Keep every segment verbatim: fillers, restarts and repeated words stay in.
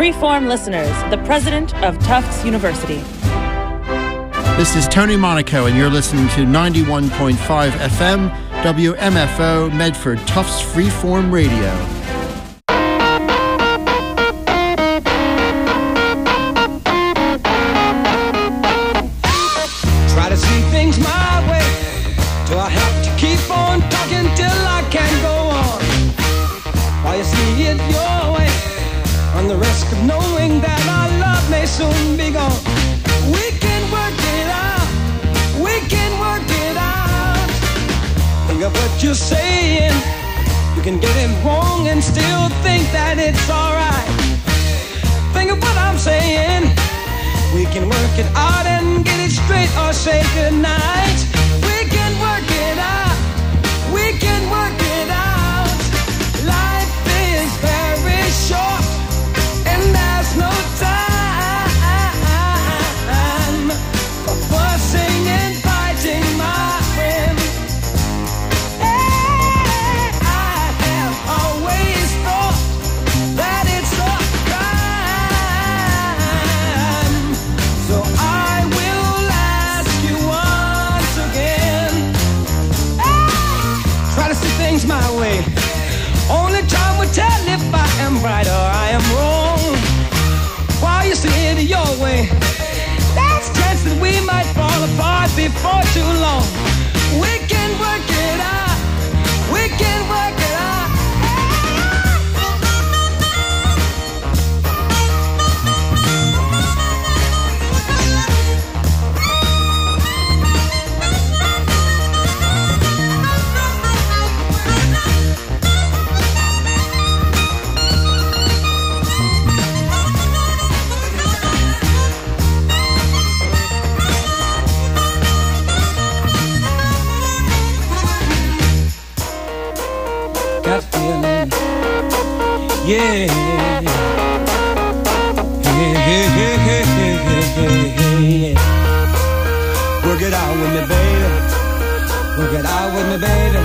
Freeform listeners, the president of Tufts University. This is Tony Monaco, and you're listening to ninety-one point five F M, W M F O, Medford, Tufts Freeform Radio. Try to see things my way. Do I have to keep on talking till I can't go on? While you see it your way, on the risk of knowing that our love may soon be gone. We can work it out. We can work it out. Think of what you're saying. You can get it wrong and still think that it's alright. Think of what I'm saying. We can work it out and get it straight or say goodnight. We can work it out. We can work it out. Life is very short and there's no time for fussing and fighting, my friend. Hey, I have always thought that it's a crime. So I will ask you once again. Hey, try to see things my way. Only time will tell if I am right or I am wrong. While you see it your way, there's a chance that we might fall apart before too long. We can work it out. We can work it out. Got a feeling, yeah. Hey, hey, hey, hey, hey, hey, hey. Work it out with me, baby. Work it out with me, baby.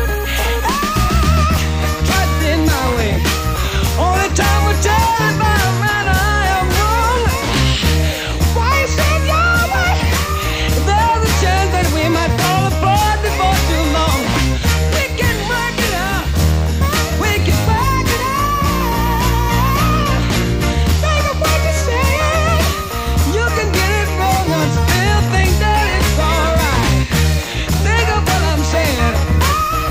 Try to be my way. Only time will tell if I'm right or I am wrong. Why you say it your way? There's a chance that we might fall apart before too long. We can work it out. We can work it out. Think of what you're saying. You can get it wrong and still think that it's alright. Think of what I'm saying.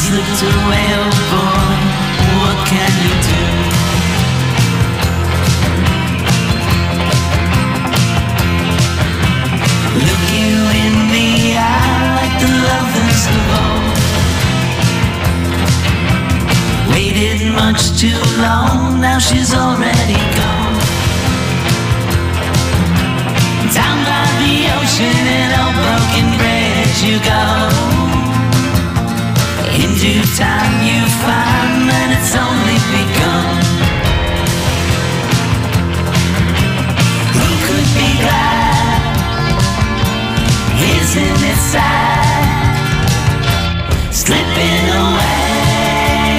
slipped away, oh boy, what can you do? Look you in the eye like the lovers of old. Waited much too long, now she's already gone. Down by the ocean in a broken bridge you go. In due time you find that it's only begun. Who could be glad? Isn't it sad? Slipping away,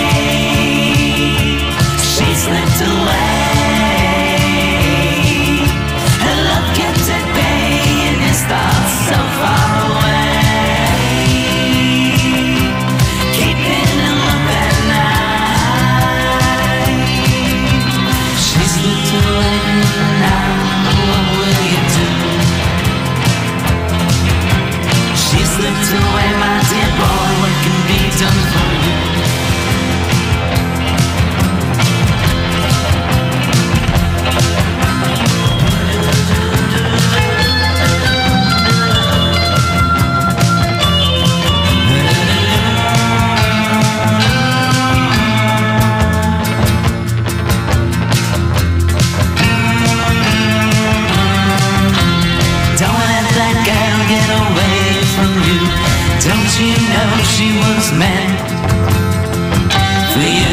she slipped away. Her love kept at bay and his thoughts so far away, keeping him up at night. She slipped away, now what will you do? She slipped away, my dear boy, what can be done for you? Don't you know she was meant for you?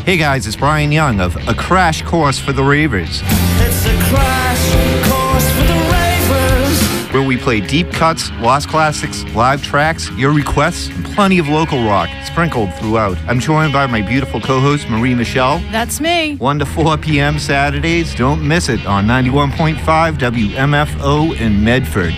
Hey guys, it's Brian Young of A Crash Course for the Ravers. It's a crash course for the ravers. Where we play deep cuts, lost classics, live tracks, your requests, and plenty of local rock sprinkled throughout. I'm joined by my beautiful co-host, Marie Michelle. That's me. one to four p.m. Saturdays. Don't miss it on ninety-one point five W M F O in Medford.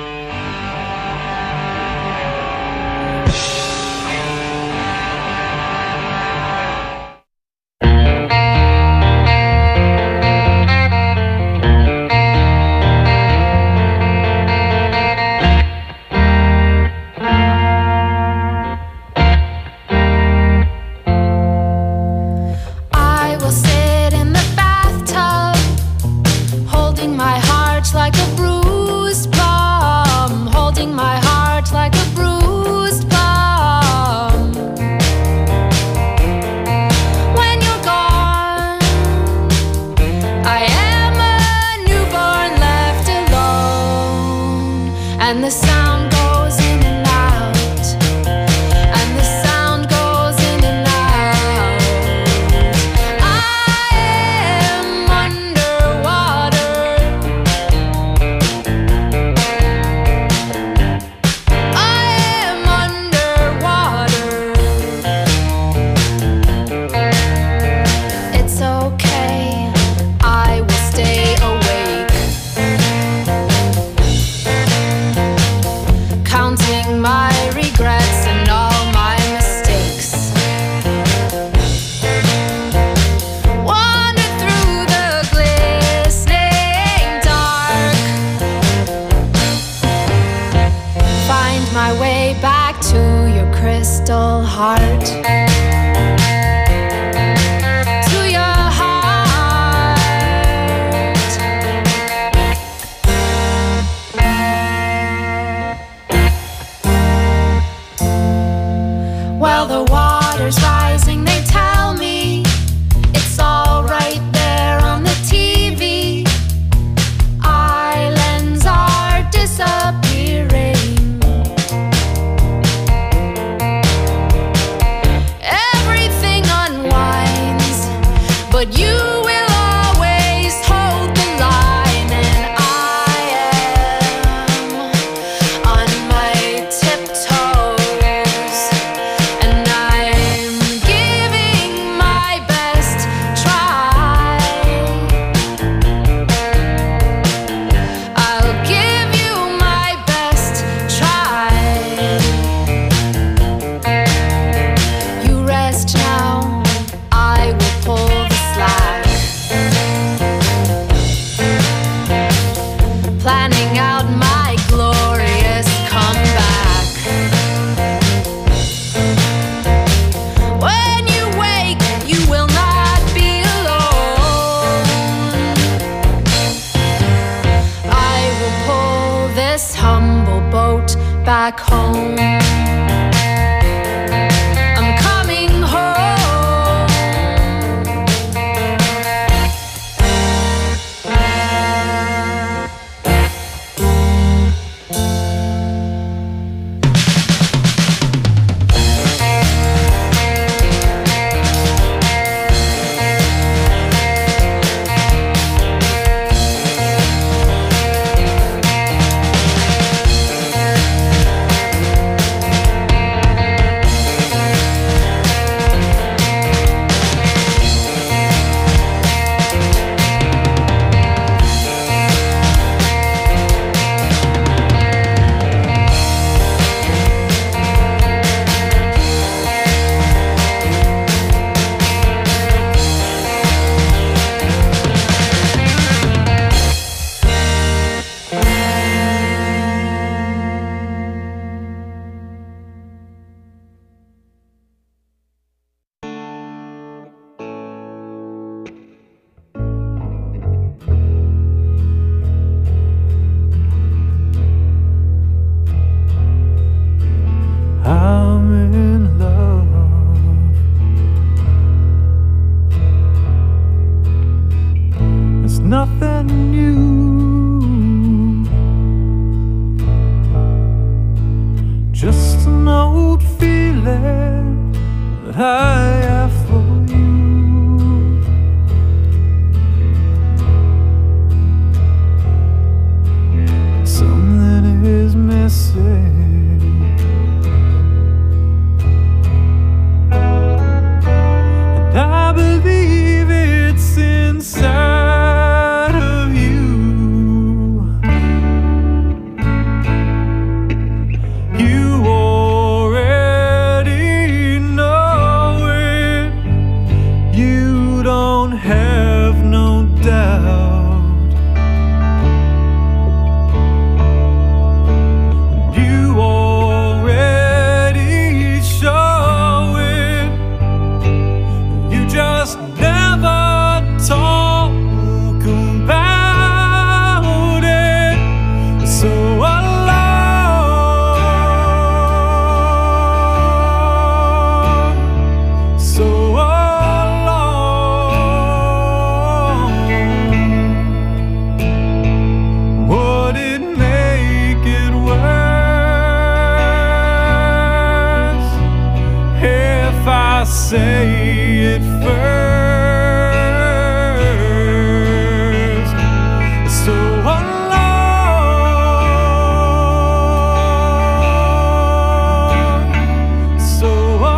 back home. I'm coming Just an old feeling that I have for you. I say it first. So alone, so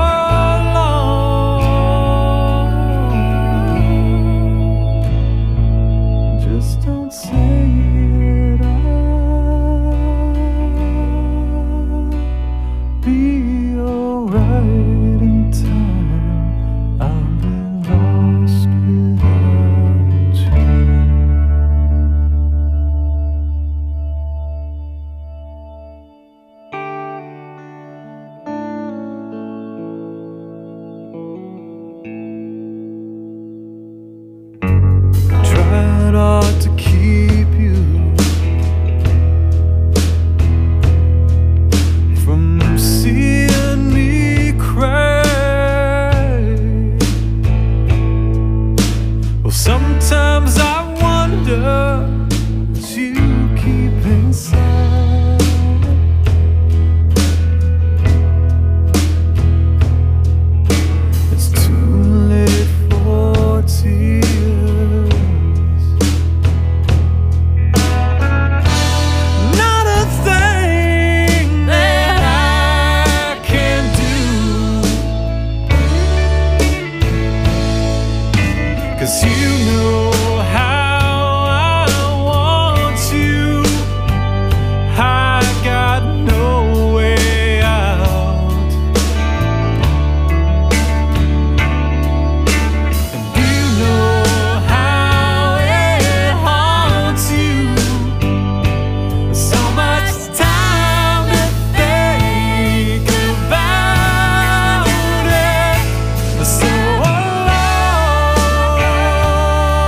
alone. Just don't say it. I'll be alright in time. I'll be lost without you. Tried hard to keep you from seeing me cry. Well, sometimes I wonder what you keep inside. It's too late for tears. Not a thing that I can do, 'cause you know how I want you. I got no way out, and you know how it haunts you. So much time to think about it. So alone,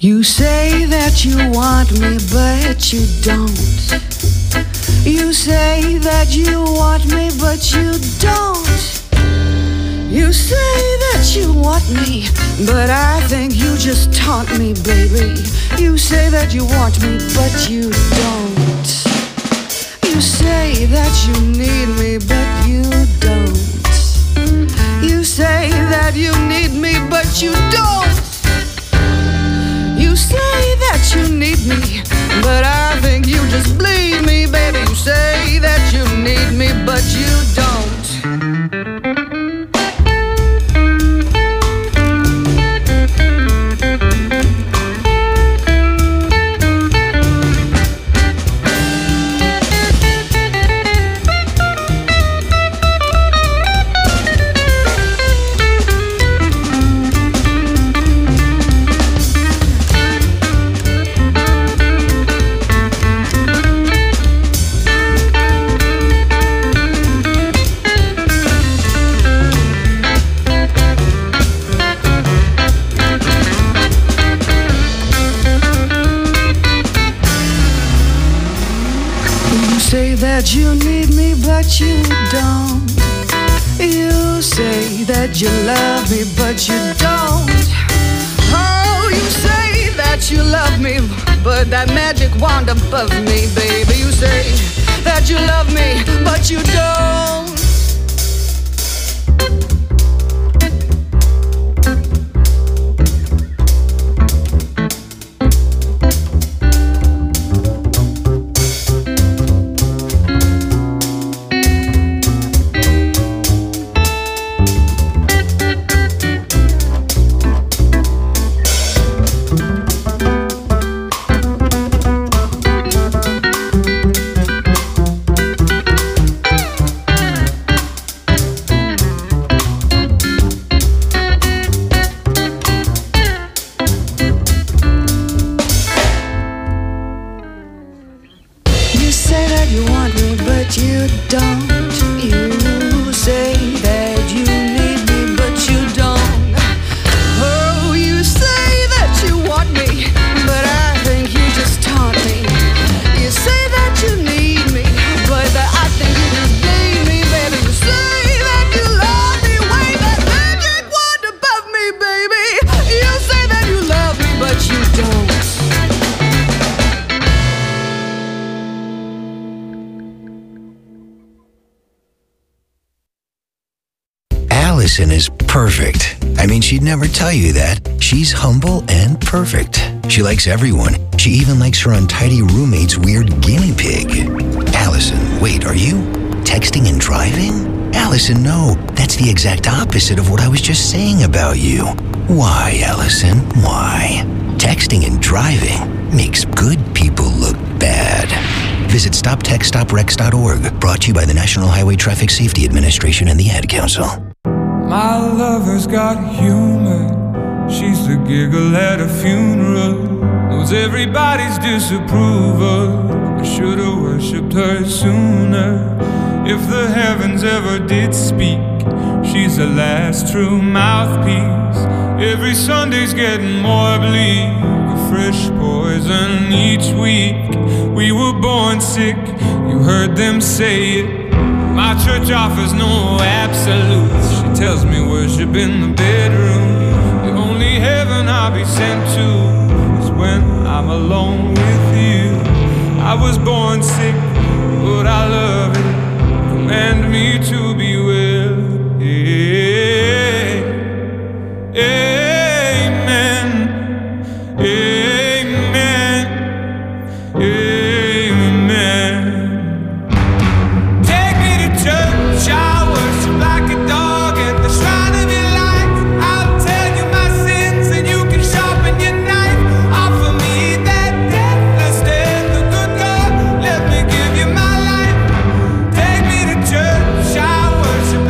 You say that you want me, but you don't. You say that you want me, but you don't. You say that you want me, but I think you just taunt me, baby. You say that you want me, but you don't. You say that you need me, but you don't. You say that you need me, but you don't. You say that you need me, but I think you just bleed me, baby. You say that you need me, but you don't. That you need me, but you don't. You say that you love me, but you don't. Oh, you say that you love me, but that magic wand above me, baby. You say that you love me, but you don't. Allison is perfect. I mean, she'd never tell you that. She's humble and perfect. She likes everyone. She even likes her untidy roommate's weird guinea pig. Allison, wait, are you texting and driving? Allison, no. That's the exact opposite of what I was just saying about you. Why, Allison? Why? Texting and driving makes good people look bad. Visit stop text stop wrecks dot org. Brought to you by the National Highway Traffic Safety Administration and the Ad Council. My lover's got humor. She's the giggle at a funeral. Knows everybody's disapproval. I should've worshipped her sooner. If the heavens ever did speak, she's the last true mouthpiece. Every Sunday's getting more bleak, a fresh poison each week. We were born sick, you heard them say it. My church offers no absolutes. She tells me worship in the bedroom. The only heaven I'll be sent to is when I'm alone with you. I was born sick, but I love it. Command me to be well. Yeah. Amen. Amen. Amen. Take me to church, I worship like a dog at the shrine of your life. I'll tell you my sins and you can sharpen your knife. Offer me that deathless death, the good God, let me give you my life. Take me to church, I worship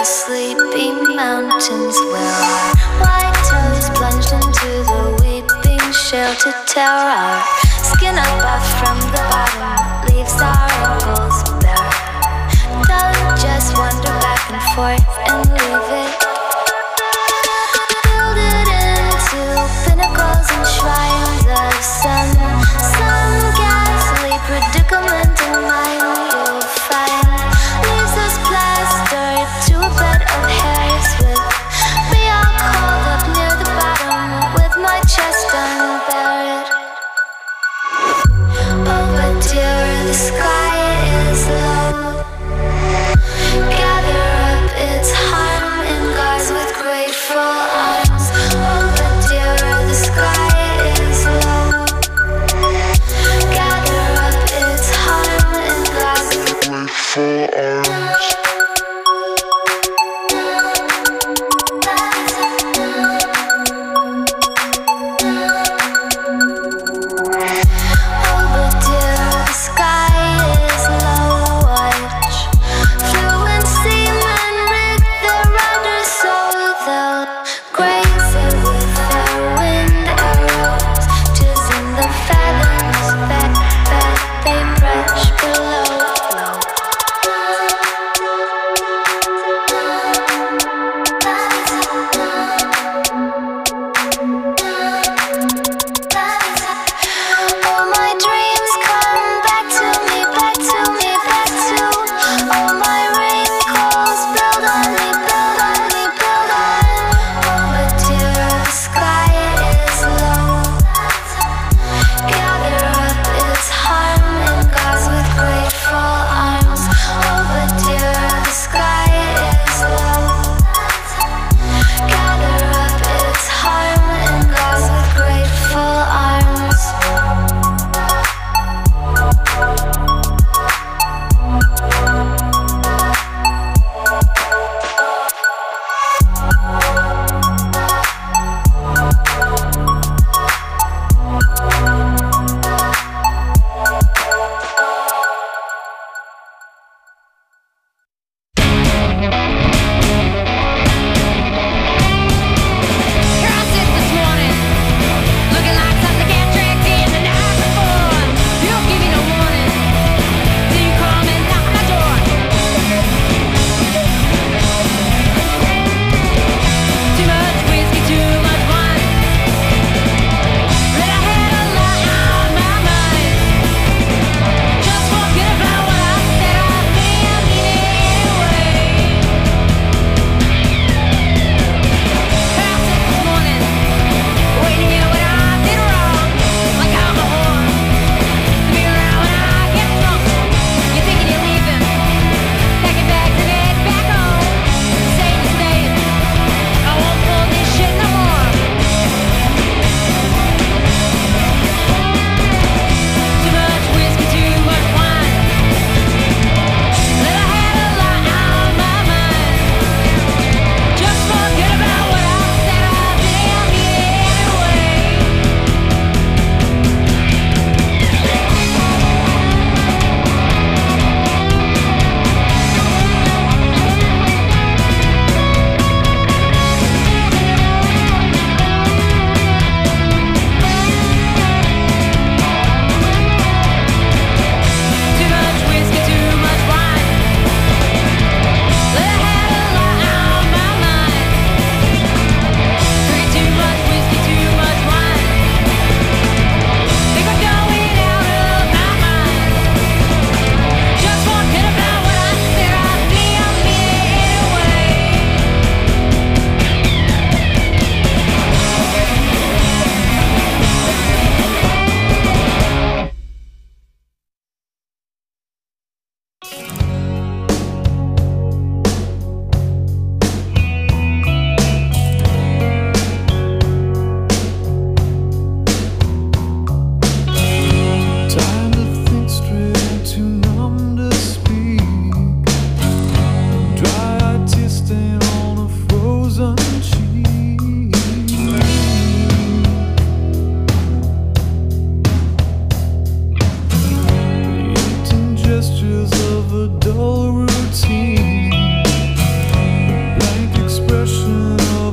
the sleepy mountains where our white toes plunged into the weeping shale to tear our skin up off from the bottom, leaves our ankles bare. Don't just wander back and forth and leave it. Build it into pinnacles and shrines of some, some ghastly predicament in mind you'll find. Leaves us plastered to a bed of hairs with me all curled up near the bottom with my chest unburied. Oh, but dear, the sky is low. Gather up its heart.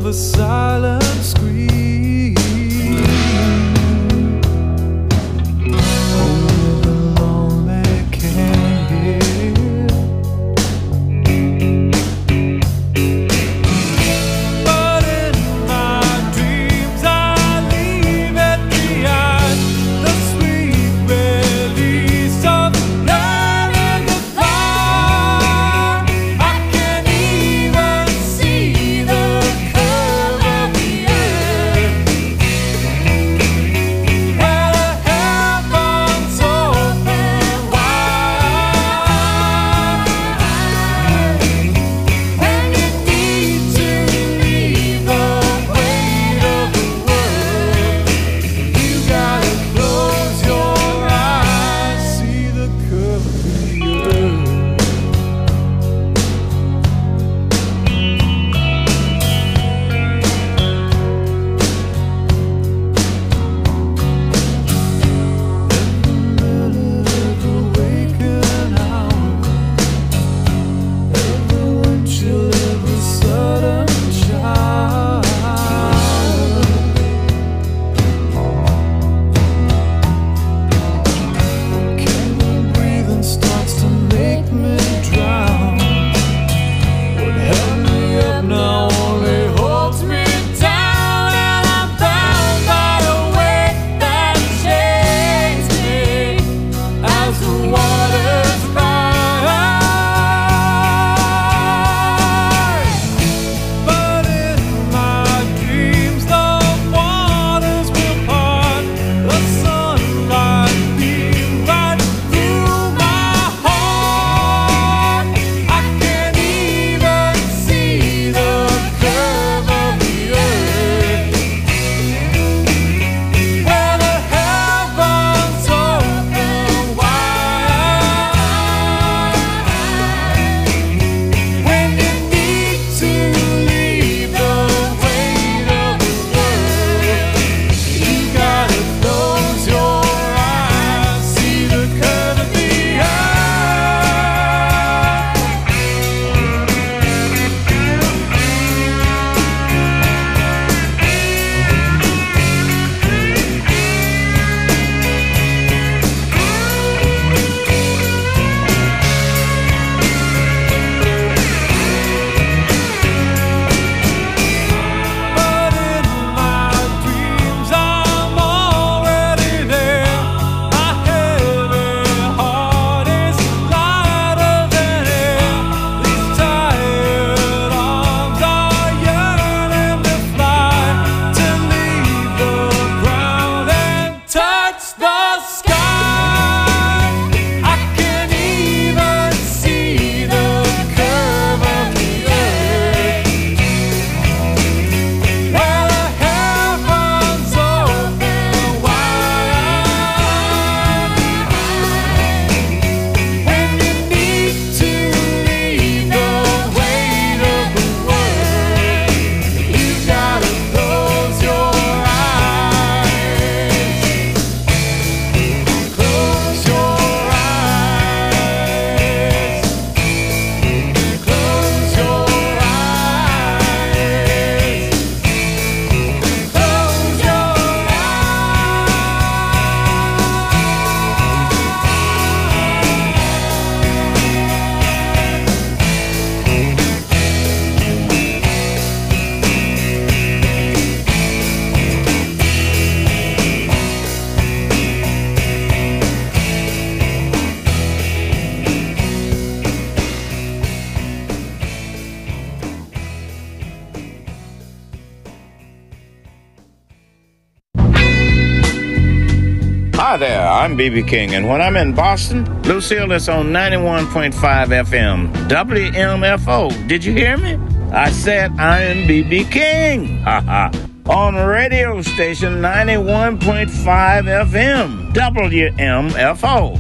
a silent scream. Only the lonely can hear. But in my dreams I leave it behind, the sweet release of love and the fire. I can even see the curve of the earth, where the heavens open wide. When you need to leave the weight of the world, you gotta close your eyes, see the curve of the earth. Every waking hour, every wind chill, every sudden shower. Can't breathe and starts to make me drown. What held me up now only holds me down, and I'm bound by a weight that shakes me as the waters rise. But in my dreams the waters will part, the sunlight beam right through my heart. I can even see the curve of the earth, where the heavens open wide. When you need to leave the weight of the world, you gotta close your eyes, see the curve of the earth. But in my dreams I'm already there. My heavy heart is lighter than air. These tired arms are yearning to fly, to leave the ground and touch the sky. I can even see the curve of the earth, where the heavens open wide. When you need to leave the weight of the world, you gotta close your eyes, close your eyes, close your eyes, close your Hi there, I'm B B King, and when I'm in Boston, Lucille is on ninety-one point five F M, W M F O. Did you hear me? I said I am B B King. Ha ha. On radio station ninety-one point five F M, W M F O.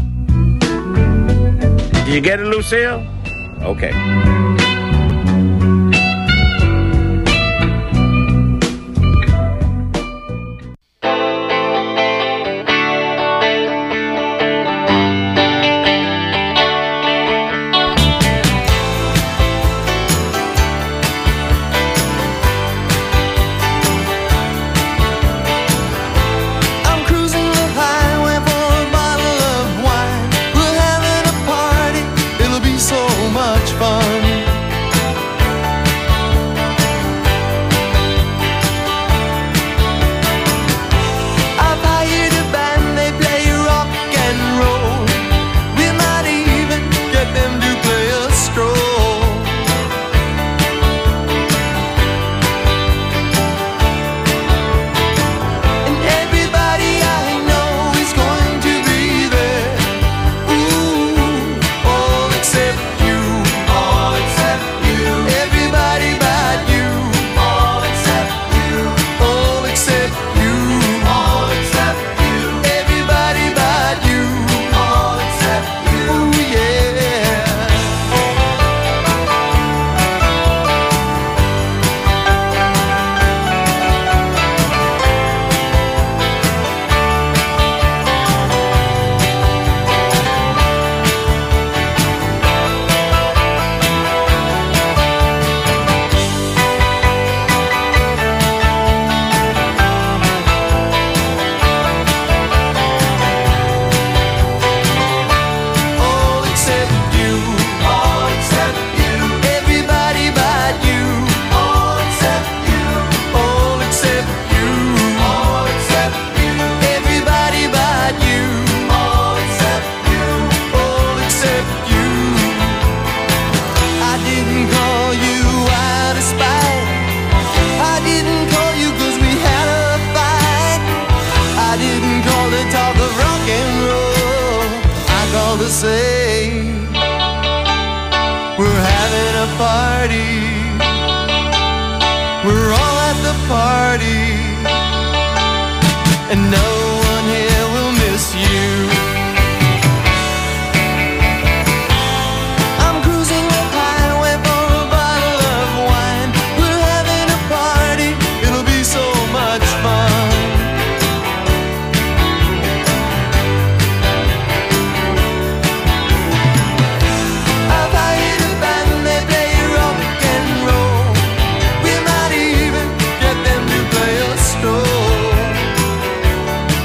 Did you get it, Lucille? Okay. say we're having a party. We're all at the party, and no one here will miss you. I'm cruising the highway for a bottle of wine. We're having a party, it'll be so much fun. I've hired a band, they play rock and roll. We might even get them to play a stroll.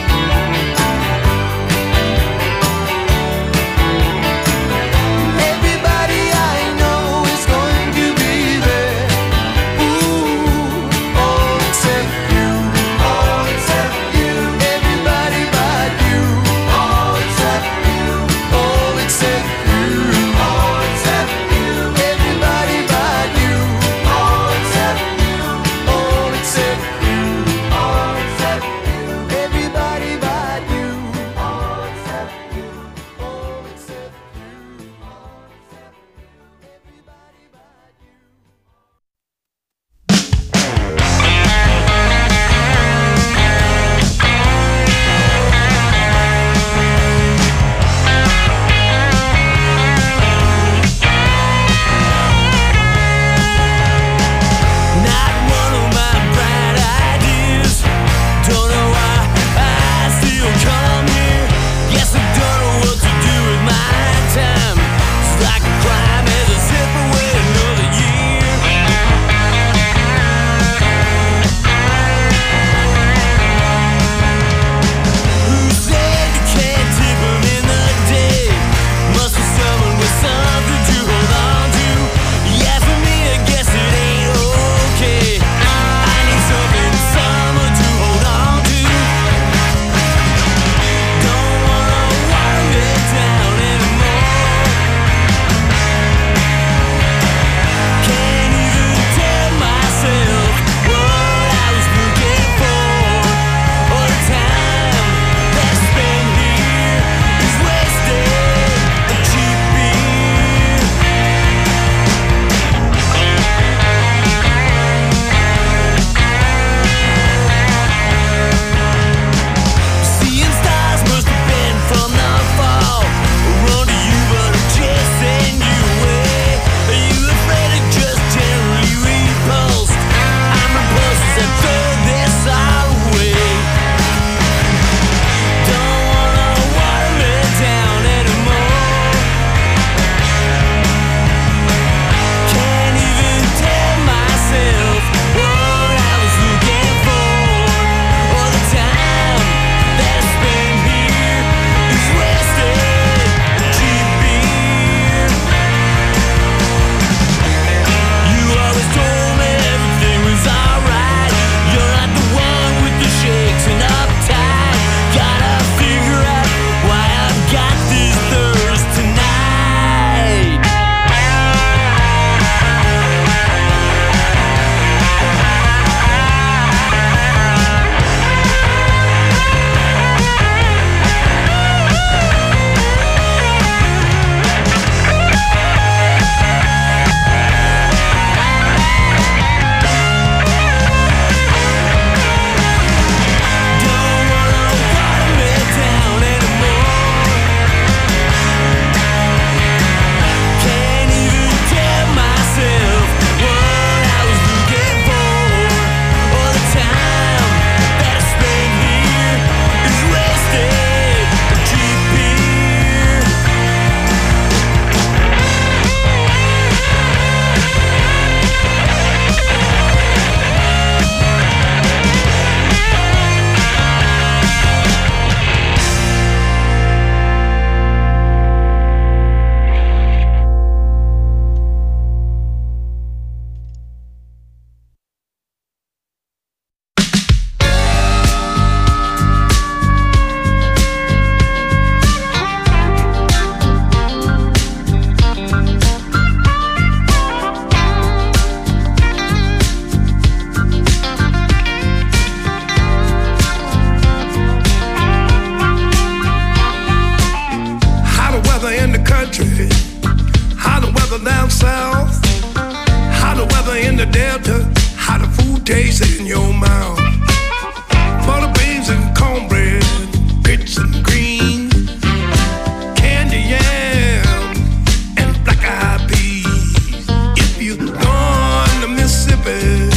the Delta, how the food tastes in your mouth. Butter beans and cornbread, grits and greens, candy yam and black eyed peas. If you gone to Mississippi,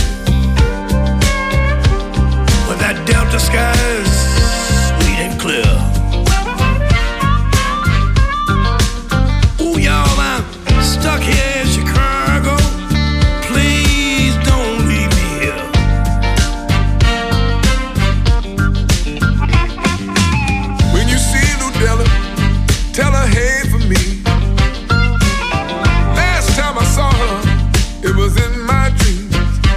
where that Delta sky is sweet and clear. Ooh, y'all, I'm stuck here in Chicago. Please don't leave me here. When you see Ludella, tell her hey for me. Last time I saw her, it was in my dreams.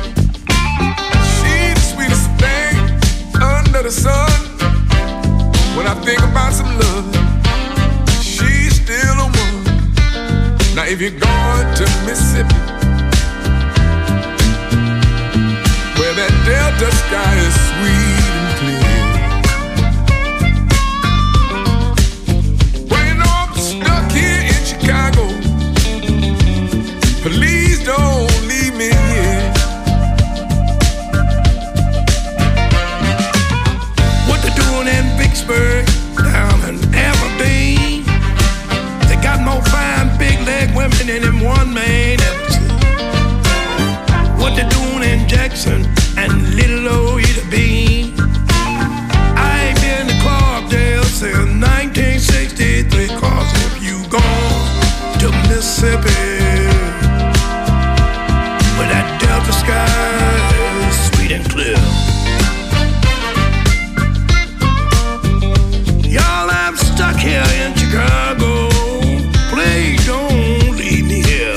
She's the sweetest thing under the sun. When I think about some love, she's still a one. Now if you're going to Mississippi, where that Delta sky is sweet and clear. Well, you know I'm stuck here in Chicago. Please don't leave me here. What they doing in Vicksburg, down in Aberdeen? They got more fine big leg women than them one man ever seen. What they doing in Jackson and little old Ida Bean? I ain't been to Clarkdale since nineteen sixty-three. Cause if you gone to Mississippi, where that Delta sky is sweet and clear. Y'all, I'm stuck here in Chicago. Please don't leave me here.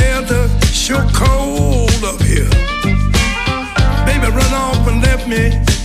Sure cold up here. Baby run off and left me